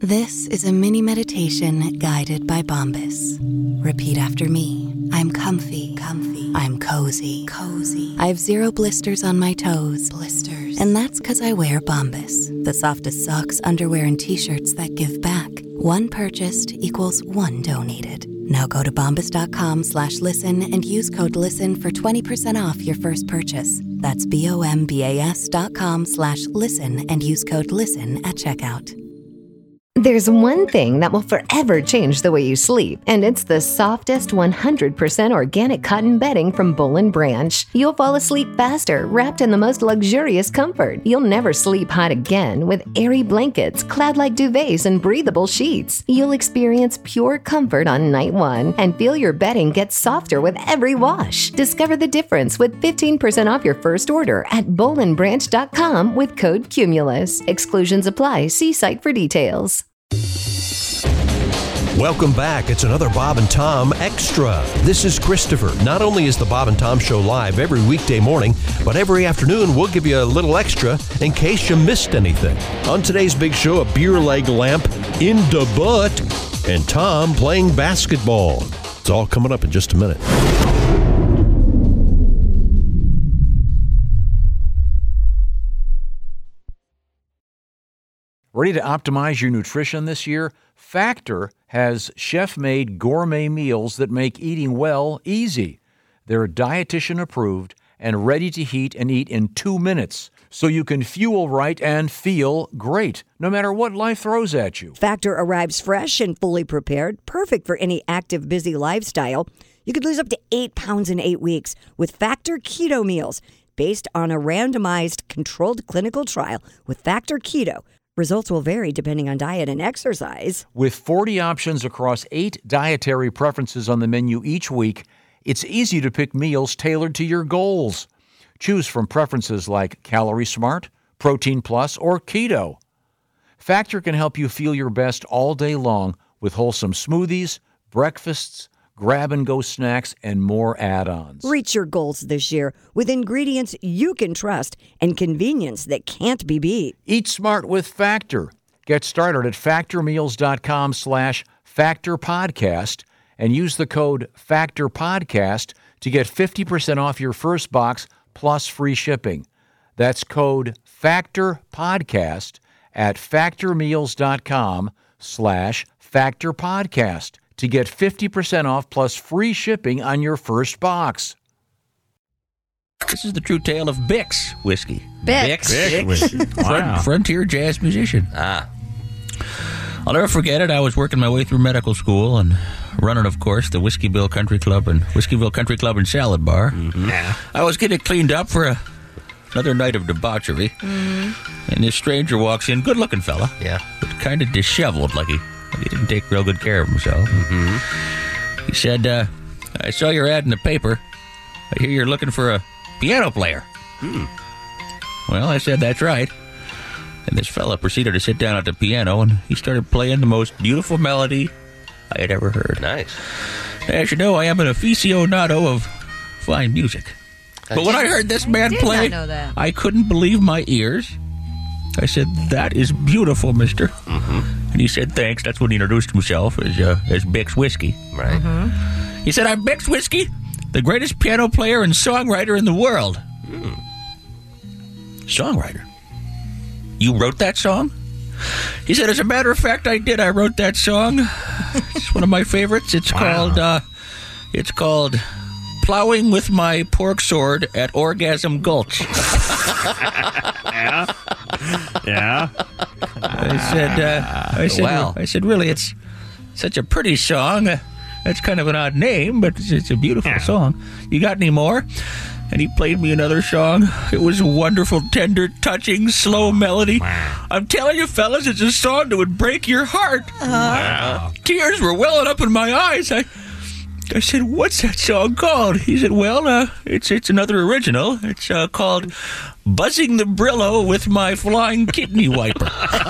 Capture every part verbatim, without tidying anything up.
This is a mini meditation guided by Bombas. Repeat after me. I'm comfy, comfy. I'm cozy, cozy. I have zero blisters on my toes, blisters. And that's because I wear Bombas, the softest socks, underwear, and T-shirts that give back. One purchased equals one donated. Now go to bombas.com slash listen and use code LISTEN for twenty percent off your first purchase. That's B-O-M-B-A-S dot com slash listen and use code LISTEN at checkout. There's one thing that will forever change the way you sleep, and it's the softest one hundred percent organic cotton bedding from Boll and Branch. You'll fall asleep faster, wrapped in the most luxurious comfort. You'll never sleep hot again with airy blankets, cloud-like duvets, and breathable sheets. You'll experience pure comfort on night one and feel your bedding get softer with every wash. Discover the difference with fifteen percent off your first order at boll and branch dot com with code Cumulus. Exclusions apply. See site for details. Welcome back. It's another Bob and Tom Extra. This is Christopher. Not only is the Bob and Tom Show live every weekday morning, but every afternoon we'll give you a little extra in case you missed anything. On today's big show, a beer leg lamp in the butt and Tom playing basketball. It's all coming up in just a minute. Ready to optimize your nutrition this year? Factor has chef-made gourmet meals that make eating well easy. They're dietitian approved and ready to heat and eat in two minutes, so you can fuel right and feel great, no matter what life throws at you. Factor arrives fresh and fully prepared, perfect for any active, busy lifestyle. You could lose up to eight pounds in eight weeks with Factor Keto Meals, based on a randomized, controlled clinical trial with Factor Keto. Results will vary depending on diet and exercise. With forty options across eight dietary preferences on the menu each week, it's easy to pick meals tailored to your goals. Choose from preferences like Calorie Smart, Protein Plus, or Keto. Factor can help you feel your best all day long with wholesome smoothies, breakfasts, grab-and-go snacks, and more add-ons. Reach your goals this year with ingredients you can trust and convenience that can't be beat. Eat smart with Factor. Get started at factormeals.com slash factorpodcast and use the code FACTORPODCAST to get fifty percent off your first box plus free shipping. That's code FACTORPODCAST at factormeals.com slash factorpodcast. to get fifty percent off plus free shipping on your first box. This is the true tale of Bix whiskey. Bix. Bix. Bix. Wow. Front, frontier jazz musician. Ah. I'll never forget it. I was working my way through medical school and running, of course, the Whiskeyville Country Club and Whiskeyville Country Club and Salad Bar. Mm-hmm. Yeah. I was getting cleaned up for a, another night of debauchery. Mm-hmm. And this stranger walks in, good-looking fella. Yeah. But kind of disheveled, like he, like he didn't take real good care of himself. Mm-hmm. He said, uh, I saw your ad in the paper. I hear you're looking for a piano player. Hmm. Well, I said, that's right. And this fella proceeded to sit down at the piano, and he started playing the most beautiful melody I had ever heard. Nice. As you know, I am an aficionado of fine music. I But when I heard this man did play, not know that. I couldn't believe my ears. I said, that is beautiful, mister. Mm-hmm. And he said, thanks. That's when he introduced himself as, uh, as Bix Whiskey. Right. Mm-hmm. He said, I'm Bix Whiskey, the greatest piano player and songwriter in the world. Mm. Songwriter? You wrote that song? He said, as a matter of fact, I did. I wrote that song. It's one of my favorites. It's Wow. called, uh, it's called Plowing with My Pork Sword at Orgasm Gulch. Yeah. Yeah. I said, uh, I said, Wow. I said, really, it's such a pretty song. Uh, that's kind of an odd name, but it's, it's a beautiful Yeah. song. You got any more? And he played me another song. It was a wonderful, tender, touching, slow melody. Wow. I'm telling you, fellas, it's a song that would break your heart. Wow. Tears were welling up in my eyes. I, I said, "What's that song called?" He said, "Well, uh, it's it's another original. It's uh, called Buzzing the Brillo with My Flying Kidney Wiper."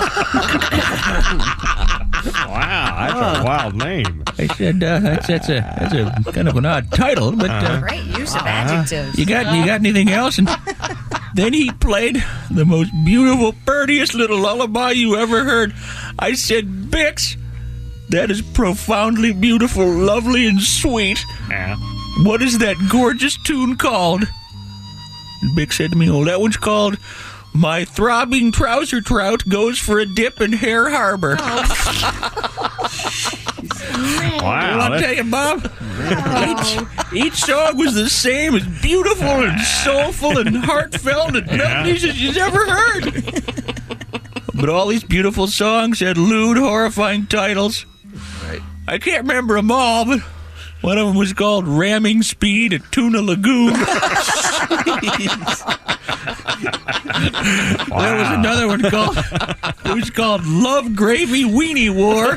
Wow, that's a wild name. I said, uh, "That's that's a that's a kind of an odd title, but uh, Great use of adjectives. you got you got anything else?" And then he played the most beautiful, prettiest little lullaby you ever heard. I said, Bix, that is profoundly beautiful, lovely, and sweet. Yeah. What is that gorgeous tune called? And Bix said to me, oh, that one's called My Throbbing Trouser Trout Goes for a Dip in Hare Harbor. Wow. I'll tell you, Bob, each, each song was the same, as beautiful and soulful and heartfelt and melodies as you've ever heard. But all these beautiful songs had lewd, horrifying titles. Right. I can't remember them all, but one of them was called Ramming Speed at Tuna Lagoon. There was another one called, it was called Love Gravy Weenie War.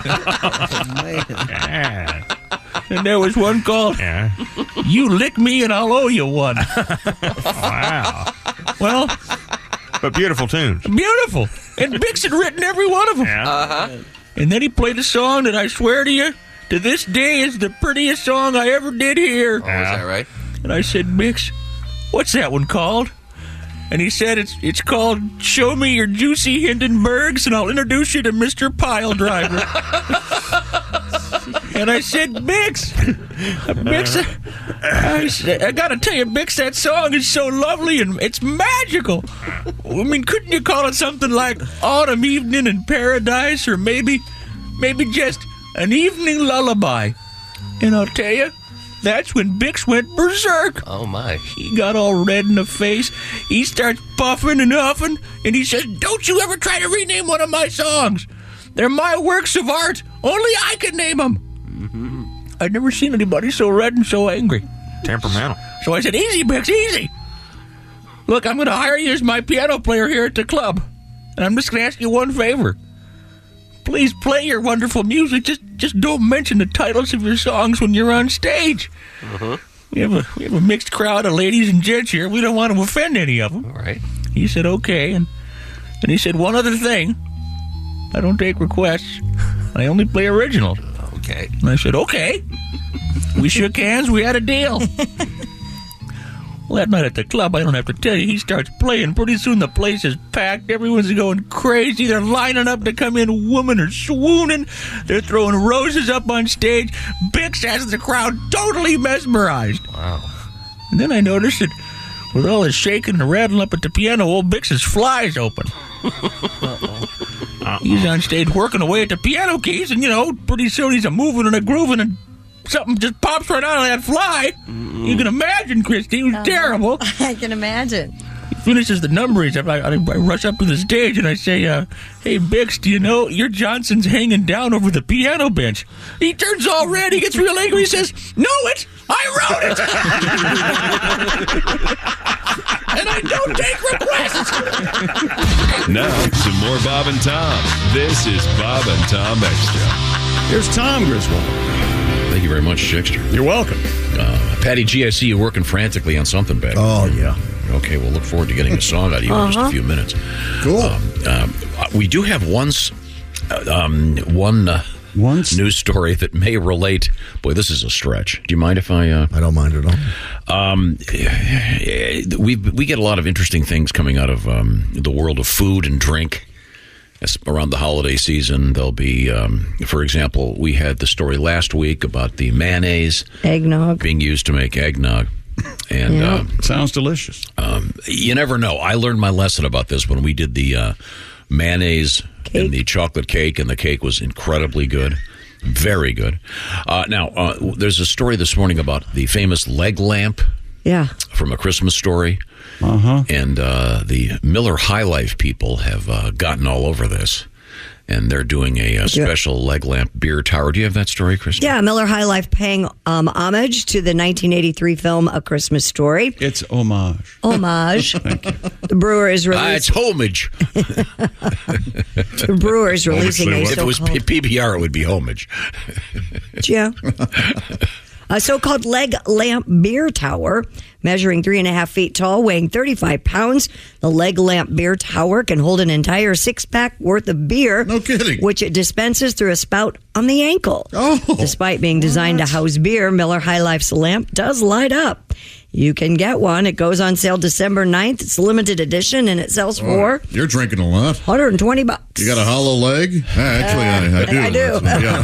Yeah. And there was one called Yeah. You Lick Me and I'll Owe You One. Wow. Well, But beautiful tunes. beautiful. And Bix had written every one of them. Yeah. And then he played a song that I swear to you, to this day is the prettiest song I ever did hear. Oh, is that right? And I said, Bix, what's that one called? And he said, it's it's called Show Me Your Juicy Hindenburgs and I'll introduce you to Mister Pile Driver. And I said, Bix, Bix, I, said, I gotta tell you, Bix, that song is so lovely and it's magical. I mean, couldn't you call it something like Autumn Evening in Paradise or maybe, maybe just An Evening Lullaby? And I'll tell you, that's when Bix went berserk. Oh, my. He got all red in the face. He starts puffing and huffing, and he says, don't you ever try to rename one of my songs. They're my works of art. Only I can name them. Mm-hmm. I'd never seen anybody so red and so angry. Temperamental. So I said, easy, Bix, easy. Look, I'm going to hire you as my piano player here at the club, and I'm just going to ask you one favor. Please play your wonderful music. Just just don't mention the titles of your songs when you're on stage. Uh-huh. We have a we have a mixed crowd of ladies and gents here. We don't want to offend any of them. All right. He said, okay. And, and he said, one other thing. I don't take requests. I only play originals. Okay. And I said, okay. We shook hands. We had a deal. Well, that night at the club, I don't have to tell you, he starts playing. Pretty soon the place is packed. Everyone's going crazy. They're lining up to come in. Women are swooning. They're throwing roses up on stage. Bix has the crowd totally mesmerized. Wow. And then I noticed that with all this shaking and rattling up at the piano, old Bix's fly's open. He's on stage working away at the piano keys, and, you know, pretty soon he's a moving and a grooving, and something just pops right out of that fly. Mm-hmm. You can imagine, Christy. It was uh, terrible. I can imagine. He finishes the number. He's, I, I, I rush up to the stage and I say, uh, hey, Bix, do you know your Johnson's hanging down over the piano bench? He turns all red. He gets real angry. He says, know it. I wrote it. And I don't take requests. Now, some more Bob and Tom. This is Bob and Tom Extra. Here's Tom Griswold. Thank you very much, Extra. You're welcome. Uh, Patty G, I see you working frantically on something back Oh, there. yeah. Okay, we'll look forward to getting a song out of you uh-huh. in just a few minutes. Cool. Um, um, we do have one, um, one uh, Once? news story that may relate. Boy, this is a stretch. Do you mind if I... Uh, I don't mind at all. Um, we we get a lot of interesting things coming out of um, the world of food and drink. Around the holiday season, there'll be, um, for example, we had the story last week about the mayonnaise Eggnog. being used to make eggnog. And Yeah. uh, Sounds delicious. um, you never know. I learned my lesson about this when we did the uh, mayonnaise Cake. and the chocolate cake, and the cake was incredibly good. Very good. Uh, now, uh, there's a story this morning about the famous leg lamp Yeah. from A Christmas Story. Uh-huh. And uh, the Miller High Life people have uh, gotten all over this. And they're doing a, a special leg lamp beer tower. Do you have that story, Kristen? Yeah, Miller High Life paying um, homage to the nineteen eighty-three film A Christmas Story. It's homage. Homage. The brewer is Uh, releasing. it's homage. The brewer is releasing a If it was so-called P B R, it would be homage. Yeah. A so-called leg lamp beer tower, measuring three and a half feet tall, weighing thirty-five pounds. The leg lamp beer tower can hold an entire six-pack worth of beer. No kidding. Which it dispenses through a spout on the ankle. Oh. Despite being designed to house beer, Miller High Life's lamp does light up. you can get one. It goes on sale December ninth. It's a limited edition, and it sells for You're drinking a lot. one hundred twenty bucks. You got a hollow leg? Uh, actually, I, I do. I do.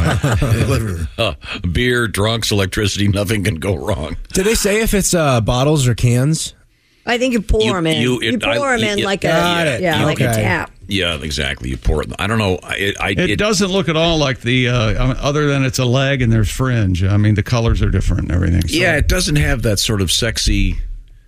That's- yeah. Uh, beer, drunks, electricity, nothing can go wrong. Did they say if it's uh, bottles or cans? I think you pour You- them in. you- You, it- pour I- them in it- like Got a it. yeah, like a Okay. tap. Yeah, exactly. You pour it. I don't know. It, I, It, it doesn't look at all like the, uh, I mean, other than it's a leg and there's fringe. I mean, the colors are different and everything. So. Yeah, it doesn't have that sort of sexy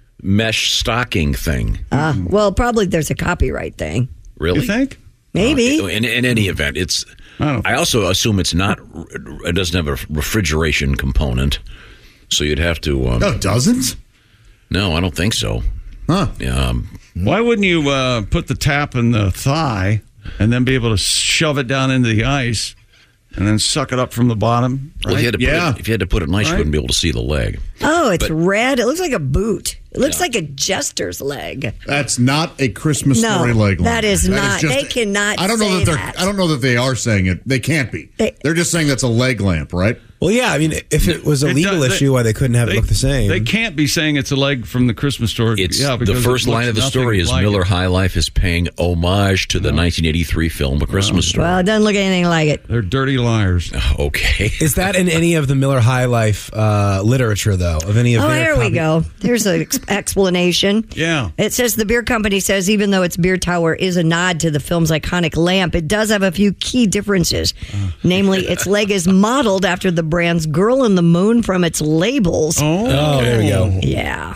mesh stocking thing. Uh, well, probably there's a copyright thing. Really? You think? Maybe. Uh, in, in any event, it's. I don't I also assume it's not. It doesn't have a refrigeration component, so you'd have to. Um, No, it doesn't? no, I don't think so. Huh. Um, Why wouldn't you uh, put the tap in the thigh and then be able to shove it down into the ice and then suck it up from the bottom? well, if you, had to put Yeah. it, if you had to put it nice, Right. you wouldn't be able to see the leg. Oh, it's But- red. It looks like a boot. It looks like a jester's leg. That's not a Christmas No, story leg lamp. that is not- they cannot I don't know say that they're. that. I don't know that they are saying it. They can't be. They- They're just saying that's a leg lamp, right? Well, yeah. I mean, if it was a It legal does- issue, why they couldn't have they, it look the same? They can't be saying it's a leg from the Christmas store. It's yeah, the because first it line looks of the nothing story is like Miller it. High Life is paying homage to the nineteen eighty-three film A Christmas Story. Well, it doesn't look anything like it. They're dirty liars. Okay. Is that in any of the Miller High Life uh, literature, though? Of any of Oh, their here we copy- go. There's an ex- explanation. Yeah. It says the beer company says even though its beer tower is a nod to the film's iconic lamp, it does have a few key differences. Namely, its leg is modeled after the brand's Girl in the Moon from its labels. Oh, Oh, there we go. Yeah.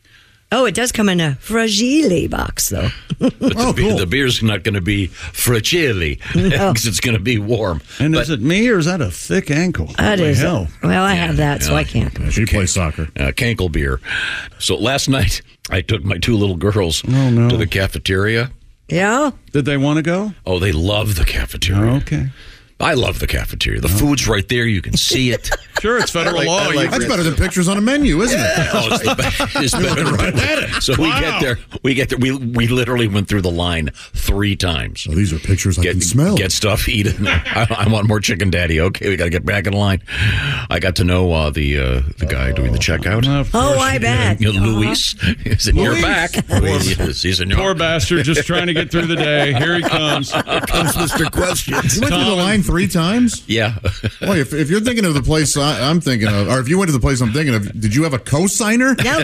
Oh, it does come in a fragile box, though. But the, be- the beer's not going to be fragile because it's going to be warm. And But- is it me or is that a thick ankle? That Holy is. hell. Well, I have that, so yeah. I can't. Yeah, she plays soccer. uh, Kankel beer. So last night, I took my two little girls Oh, no. to the cafeteria. Yeah? Did they want to go? Oh, they love the cafeteria. Oh, okay. I love the cafeteria. The food's right there. You can see it. Sure, it's federal Like- law. like- You- that's better than pictures on a menu, isn't it? Oh, it's the best. It's better than right at it. So we Wow. get there. We get there. We we literally went through the line three times. Oh, these are pictures I Get, can smell. get stuff, eat it. I, I want more chicken, Daddy. Okay, we got to get back in line. I got to know uh, the uh, the guy doing the checkout. Of Oh, course I you bet. You know, Luis, is in your Luis? back. He's, he's in your Poor bastard, just trying to get through the day. Here he comes. Comes Mister Questions. You went through the line three times? Yeah. Boy, if, if you're thinking of the place I, I'm thinking of, or if you went to the place I'm thinking of, did you have a co-signer? No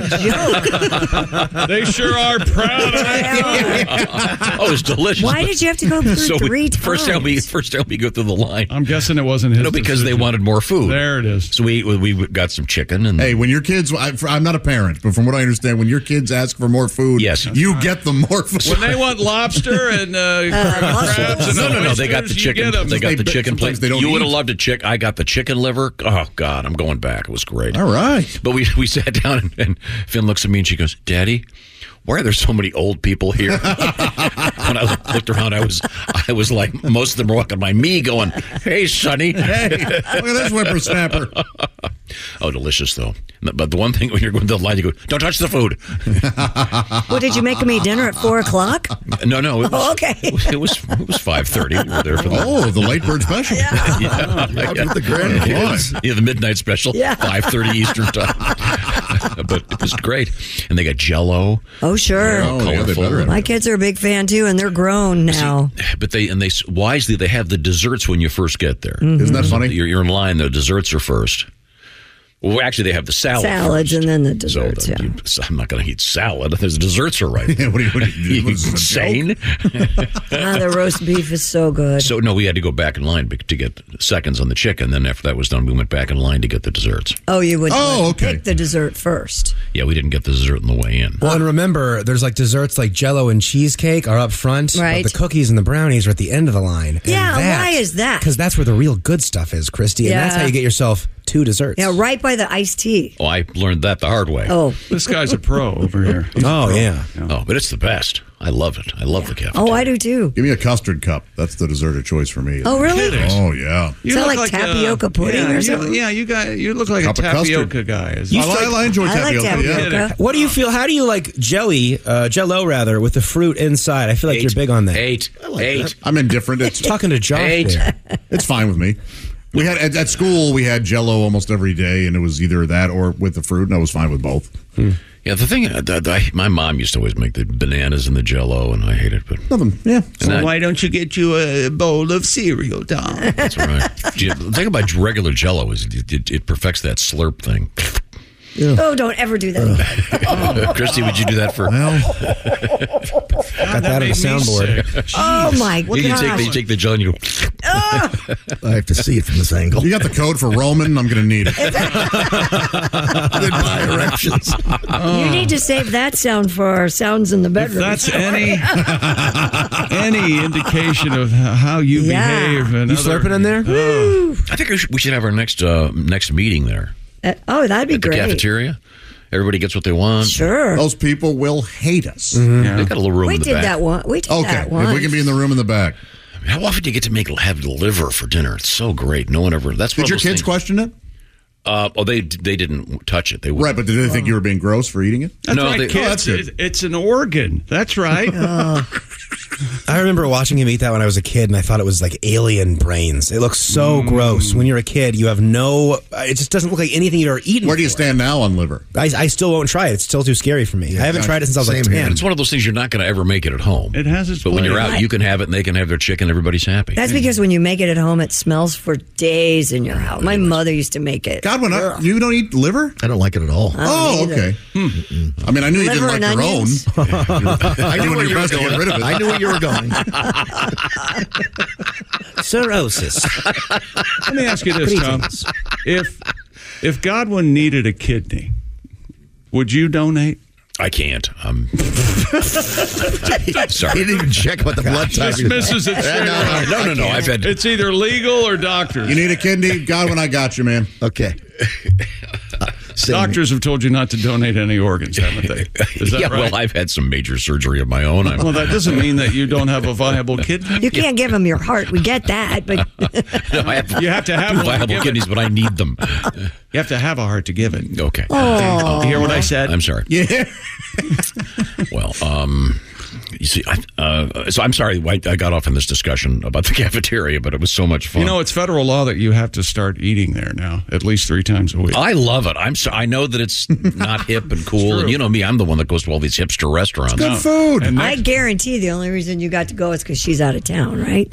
joke. They sure are proud of it. Oh, it's delicious. Why did you have to go through so we- three times? First time we first time we go through the line. I'm guessing it wasn't his No, because they decision. wanted more food. There it is. So we we got some chicken and Hey, when your kids, I, I'm not a parent, but from what I understand, when your kids ask for more food, Yes. you get them more food. When they want lobster and uh, crabs and no, no, no. They got the oysters, you chicken. get 'em. They got the They- chicken plate. sometimes they don't You would have eat. loved a chick. I got the chicken liver. Oh God, I'm going back. It was great. All right. But we we sat down and, and Finn looks at me and she goes, "Daddy, why are there so many old people here?" When I looked around, I was I was like, most of them were walking by me, going, "Hey, Sonny." Hey, look at this whippersnapper. Oh, delicious though. But the one thing when you're going to the line, you go, "Don't touch the food." What, did you make me dinner at four o'clock? No, no. It was, Oh, okay. It was it was five thirty. We were there for the Oh, the late bird special. yeah, Yeah, with the grandkids. yeah, the midnight special, Yeah. five thirty Eastern time. But it was great, and they got Jell-O. Oh, sure. Oh, yeah, they better have My it. kids are a big fan too, and they're grown now. But they and they wisely they have the desserts when you first get there. Isn't that funny? You're, you're in line. The desserts are first. Well, actually, they have the salad. Salads first. and then the So desserts. the- yeah. you- I'm not going to eat salad. There's desserts are right. Yeah, what do you, what do you, You what is this, a joke? insane? Ah, the roast beef is so good. So no, we had to go back in line to get seconds on the chicken. Then after that was done, we went back in line to get the desserts. oh, you would Oh, okay. pick the dessert first. Yeah, we didn't get the dessert on the way in. Well, and remember, there's like desserts like Jell-O and cheesecake are up front, Right. but the cookies and the brownies are at the end of the line. And Yeah, that- why is that? Because that's where the real good stuff is, Christy, and that's Yeah. how you get yourself two desserts. Yeah, right by the iced tea. Oh, I learned that the hard way. Oh, This guy's a pro over here. He's a Oh, pro. yeah. Oh, but it's the best. I love it. I love the cafeteria. oh, I do too. Give me a custard cup. That's the dessert of choice for me. Oh, really? Kidding. Oh, yeah. You Is that look like tapioca pudding yeah, or you- something? yeah, you got you look like Cup a of custard. tapioca guy. Is I, li- I enjoy I like tapioca. yeah. tapioca. What do you feel? How do you like jelly, uh, Jell-O rather, with the fruit inside? I feel like Eight. you're big on that. Eight. Eight. I'm indifferent. It's Talking to Josh Eight. there. it's fine with me. We had at, at school we had Jell-O almost every day, and it was either that or with the fruit, and I was fine with both. Hmm. Yeah, the thing, the, the, my mom used to always make the bananas and the Jell-O, and I hate it. But nothing. Yeah. So that, why don't you get you a bowl of cereal, Tom? That's right. The thing about regular Jell-O is it, it, it perfects that slurp thing. Yeah. Oh, don't ever do that. Uh, Christy, would you do that for? Well, got that on the soundboard. Oh my god! You take the, you take the gel and you. I have to see it from this angle. You got the code for Roman? I'm going to need it. With my erections. You need to save that sound for sounds in the bedroom. If that's any any indication of how you Yeah. behave, and You other, slurping in there? Oh. I think we should, we should have our next uh, next meeting there. Uh, oh, that'd be At the great. cafeteria. Everybody gets what they want. Sure. Those people will hate us. Mm-hmm. Yeah. They got a little room We in the did back. that one. We did Okay, that if once. we can be in the room in the back. How often do you get to make have liver for dinner? It's so great. No one ever. That's one Did your of those kids things. question it? Uh, oh, they they didn't touch it. They wouldn't. Right, but did they think you were being gross for eating it? That's No, right, they- kids. Oh, that's good. It- It's an organ. That's right. I remember watching him eat that when I was a kid, and I thought it was like alien brains. It looks so Mm. gross. When you're a kid, you have no. It just doesn't look like anything you've ever eaten. Where do you before. stand now on liver? I, I still won't try it. It's still too scary for me. I haven't tried it since I was like Same here. ten. It's one of those things you're not going to ever make it at home. It has its But when place. you're out, you can have it, and they can have their chicken. Everybody's happy. That's because when you make it at home, it smells for days in your house. My mother used to make it. God, when I, you don't eat liver? I don't like it at all. I don't Oh, either. okay. I mean, I knew you Liver didn't like and your onions? own. I knew your best to get rid of it. I knew where you were going. Cirrhosis. Let me ask you this, Tom. If if Godwin needed a kidney, would you donate? I can't. I'm sorry. He didn't even check about the blood type. Just misses it straight No, away. No, no, no. I've had. It's either legal or doctors. You need a kidney? Godwin, I got you, man. Okay. Uh, same. Doctors have told you not to donate any organs, haven't they? Is that yeah, right? well, I've had some major surgery of my own. I'm, Well, that doesn't mean that you don't have a viable kidney. You can't give him your heart. We get that, but no, I have, You have to have I do one to viable give it. kidneys, but I need them. You have to have a heart to give it. Okay. oh, You hear what I said? I'm sorry. Yeah. Well, um, you see, I, uh, so I'm sorry I, I got off in this discussion about the cafeteria, but it was so much fun. You know, it's federal law that you have to start eating there now at least three times a week. I love it. I'm so, I know that it's not hip and cool, and you know me, I'm the one that goes to all these hipster restaurants. Good food. And I next, guarantee the only reason you got to go is because she's out of town, right?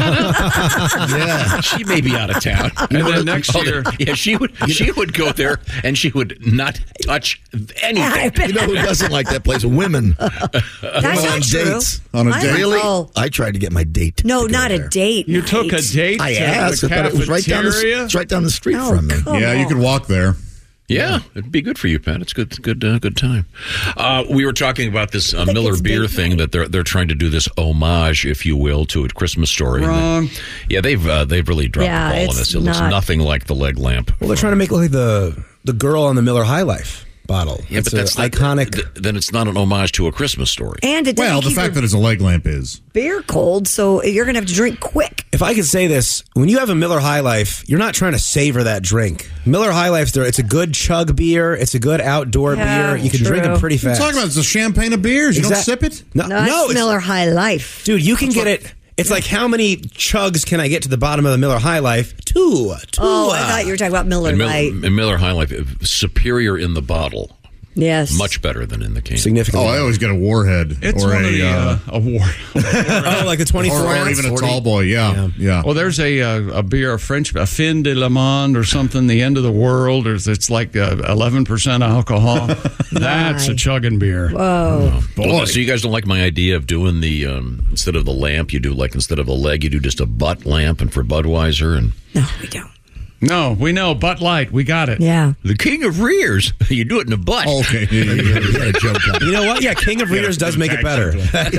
Yeah. She may be out of town. and then next Oh, year, yeah, she would. She would go there, and she would not touch anything. You know who doesn't like that place? Women. That's on not true. dates. On a I date? like- Really? oh, I tried to get my date. no, to go not a there. date. you took a night. date I to asked, the but it was right down the, cafeteria? it's right down the street Oh, from me. come Yeah, you on. could walk there. Yeah, it'd be good for you, Pat. It's good, it's good, uh, good time. Uh, we were talking about this uh, think Miller it's beer date thing night. that they're they're trying to do this homage, if you will, to a Christmas Story. And Wrong. they- yeah, they've uh, they've really dropped Yeah, the ball on it's this. It looks not- nothing like the leg lamp. Well, they're trying to make it look like the the girl on the Miller High Life bottle. Yeah, it's but that's a not, iconic. th- then it's not an homage to a Christmas Story. And it Well, doesn't the keep fact your that it's a leg lamp is. beer cold, so you're going to have to drink quick. If I could say this, when you have a Miller High Life, you're not trying to savor that drink. Miller High Life, there, it's a good chug beer. It's a good outdoor Yeah, beer. You can true. drink them pretty What are you fast. talking about? It's a champagne of beers. You Exact- don't sip it? No, No, no, it's Miller High Life. dude, you can get it. It's like how many chugs can I get to the bottom of the Miller High Life? Two. Two. Oh, I thought you were talking about Miller And Miller, Lite. and Miller High Life, uh, superior in the bottle, Yes. much better than in the can. Significantly. Oh, I always get a Warhead. It's or one a, of the uh, uh, award. Oh, like the twenty-four or, or ounce? even a tall boy. Yeah, yeah. Well, there's a uh, a beer, a French, a Fin de Le Monde or something, the end of the world, or it's like uh, eleven percent alcohol. That's a chugging beer. Whoa. Well, so you guys don't like my idea of doing the um, instead of the lamp, you do like instead of a leg, you do just a butt lamp, and for Budweiser and No, we don't. No, we know. Butt Light. We got it. Yeah. the King of Rears. You do it in the butt. Okay. Yeah, yeah, yeah. You had a joke on it. You know what? Yeah, King of Rears does make it better.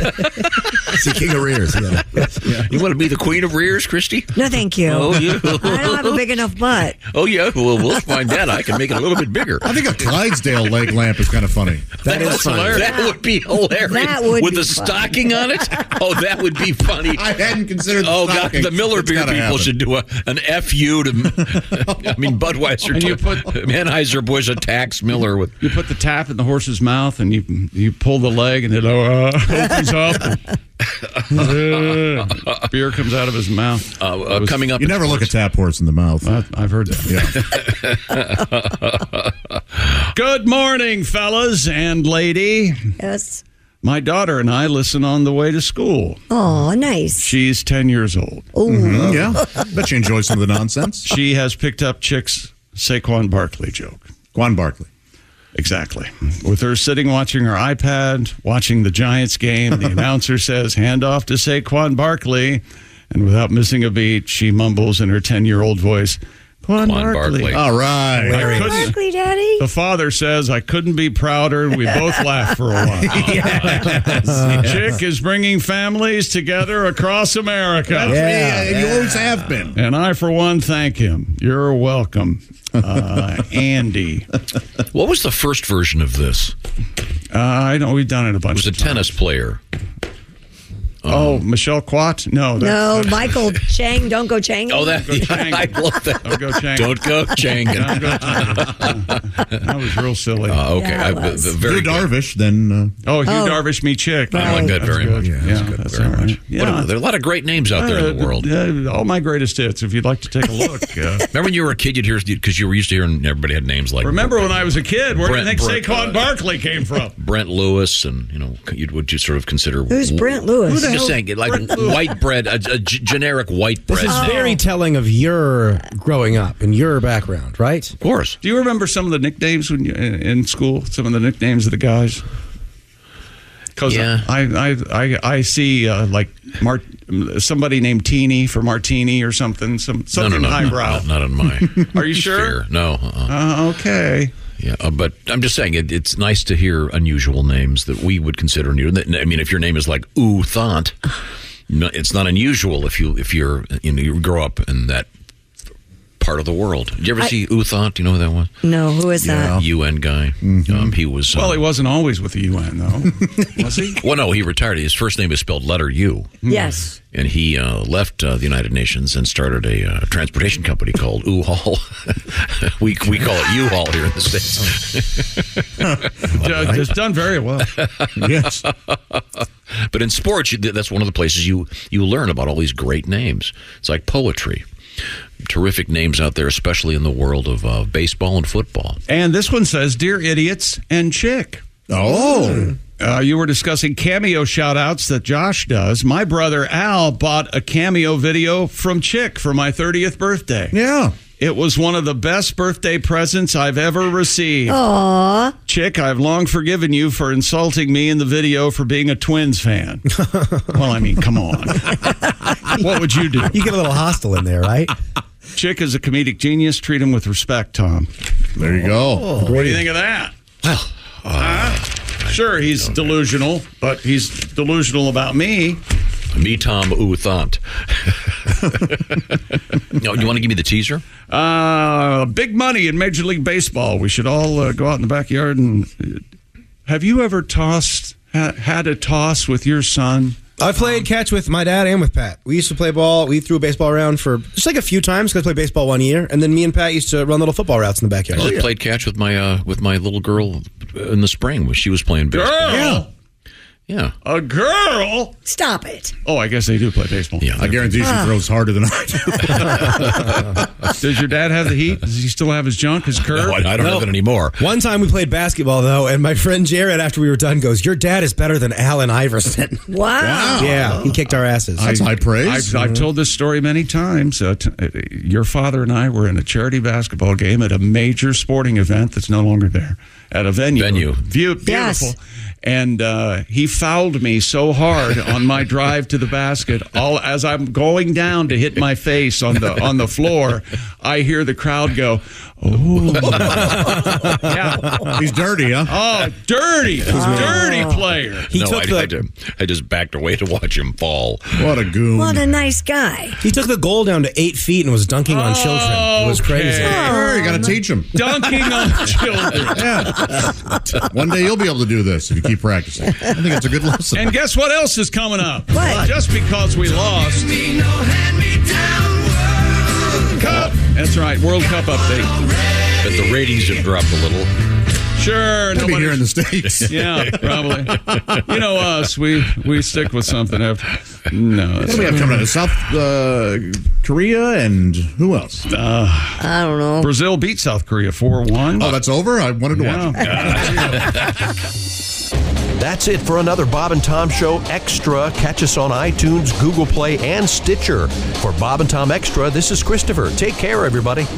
It's the king of rears. Yeah. You want to be the Queen of Rears, Christy? No, thank you. Oh, yeah. I don't have a big enough butt. Oh, yeah. Well, we'll find that. I can make it a little bit bigger. I think a Clydesdale leg lamp is kind of funny. That is funny. That would be hilarious. That would With be a fun. stocking on it? Oh, that would be funny. I hadn't considered the Oh, God. stocking. The Miller It's beer gotta people happen. should do a, an F U to, I mean, Budweiser. And you to- put- Anheuser-Busch attacks Miller with. You put the tap in the horse's mouth, and you you pull the leg, and it uh, opens up. And, uh, beer comes out of his mouth. Uh, uh, coming up. You never look a tap horse in the mouth. Uh, I've heard that. Yeah. Good morning, fellas and lady. Yes. My daughter and I listen on the way to school. Oh, nice. She's ten years old. Oh, Mhm, yeah. Bet you enjoy some of the nonsense. She has picked up Chick's Saquon Barkley joke. Quan Barkley. Exactly. With her sitting watching her iPad, watching the Giants game, the announcer says, hand off to Saquon Barkley. And without missing a beat, she mumbles in her ten-year-old voice, Quan, Quan Barkley. Barkley. All right. I couldn't- Barkley, Daddy. The father says, I couldn't be prouder. We both laughed for a while. Chick is bringing families together across America. Yeah, and you always have been. And I, for one, thank him. You're welcome, uh, Andy. What was the first version of this? Uh, I know we've done it a It bunch was a of times. tennis player. Oh, Michelle Quat? No. No, Michael Chang. Don't go Chang. Oh, that Go Chang. I love that. Don't go Chang. Don't go Chang. Don't go Chang. That was real silly. Uh, okay, Yeah, I, it the, was. the very Hugh good. Darvish, then. Uh, oh, Hugh Oh. Darvish, me Chick. I like that That's very good. much. Yeah, That's good, that's very all right. much. Yeah. What a- there are a lot of great names out there in the Uh, world. uh, all my greatest hits, if you'd like to take a look. Uh, Remember when you were a kid, you'd hear, because you were used to hearing everybody had names like remember when I was a kid, where Brent- do you think Brent, Saquon uh, Barkley came from? Brent Lewis, and you know, you'd, would you sort of consider Who's Brent Lewis? Who the Just hell- saying, like Brent Lewis. white bread, a, a g- generic white bread. This is name. very telling of your growing up and your background, right? Of course. Do you remember some of the nicknames when you, in, in school? Some of the nicknames of the guys? Because Yeah. I, I, I, I see uh, like Mart, somebody named Teeny for Martini or something. Some No, something no, no, highbrow. Not, not on my. Are you sure? Sphere. No. Uh-uh. Uh, okay. Yeah, uh, but I'm just saying it, it's nice to hear unusual names that we would consider new. I mean, if your name is like Ooh Thant, no, it's not unusual if you if you're you know you grow up in that part of the world. Did you ever I- see Ooh Thant? Do you know who that was? No, who is that? U N guy. Um, he was. Well, um, he wasn't always with the U N, though. Was he? well, no, he retired. His first name is spelled letter U. Yes. And he uh, left uh, the United Nations and started a uh, transportation company called U-Haul. we we call it U-Haul here in the States. Uh, It's done very well. yes. But in sports, you, that's one of the places you, you learn about all these great names. It's like poetry. Terrific names out there, especially in the world of uh, baseball and football. And this one says, Dear Idiots and Chick. Oh. Uh, you were discussing cameo shout-outs that Josh does. My brother Al bought a cameo video from Chick for my thirtieth birthday. Yeah. It was one of the best birthday presents I've ever received. Aw. Chick, I've long forgiven you for insulting me in the video for being a Twins fan. Well, I mean, come on. What would you do? You get a little hostile in there, right? Chick is a comedic genius. Treat him with respect, Tom. There you go. What do you think of that? Well, uh, Huh? Sure, he's delusional, but he's delusional about me. me, Tom Uthant. No, you want to give me the teaser? Uh, big money in Major League Baseball. We should all uh, go out in the backyard and. Uh, have you ever tossed, ha- had a toss with your son? I played catch with my dad and with Pat. We used to play ball. We threw a baseball around for just like a few times because I played baseball one year, and then me and Pat used to run little football routes in the backyard. I just played catch with my uh, with my little girl in the spring when she was playing baseball. Girl! Yeah. Yeah. A girl? Stop it. Oh, I guess they do play baseball. Yeah. I guarantee she throws harder than I do. Does your dad have the heat? Does he still have his junk, his curve? No, I, I don't No. have it anymore. One time we played basketball though, and my friend Jared, after we were done, goes, "Your dad is better than Allen Iverson." Wow. Yeah, he kicked our asses. That's high praise. I've, I've told this story many times. Uh, t- uh, your father and I were in a charity basketball game at a major sporting event that's no longer there, at a venue. Venue. View, beautiful. Yes. And uh, he fouled me so hard on my drive to the basket. All as I'm going down to hit my face on the on the floor, I hear the crowd go, "Oh, yeah, He's dirty, huh? oh, dirty, dirty player." He no, took I, the I, did- I just backed away to watch him fall. What a goon. What a nice guy. he took the goal down to eight feet and was dunking on children. It was crazy. Okay. Sure, you got to teach him. Dunking on children. Yeah. One day you'll be able to do this if you keep practicing. I think it's a good lesson. And guess what else is coming up? What? Just because we lost. Cup. That's right, World Cup update. But the ratings have dropped a little. Sure. Maybe nobody- here in the States. Yeah, probably. You know us. We we stick with something after. No. What do we have coming out? South uh, Korea and who else? Uh, I don't know. Brazil beat South Korea four one. Oh, that's over? I wanted to Yeah. watch. That's it for another Bob and Tom Show Extra. Catch us on iTunes, Google Play, and Stitcher. For Bob and Tom Extra, this is Christopher. Take care, everybody.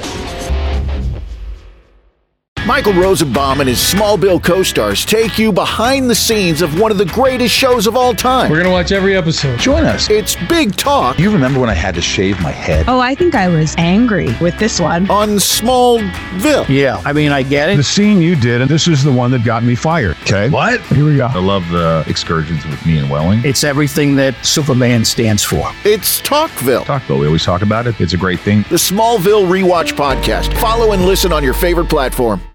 Michael Rosenbaum and his Smallville co-stars take you behind the scenes of one of the greatest shows of all time. We're going to watch every episode. Join us. It's Big Talk. You remember when I had to shave my head? Oh, I think I was angry with this one. On Smallville. Yeah, I mean, I get it. The scene you did, and this is the one that got me fired. Okay. What? Here we go. I love the excursions with me and Welling. It's everything that Superman stands for. It's Talkville. Talkville, we always talk about it. It's a great thing. The Smallville Rewatch Podcast. Follow and listen on your favorite platform.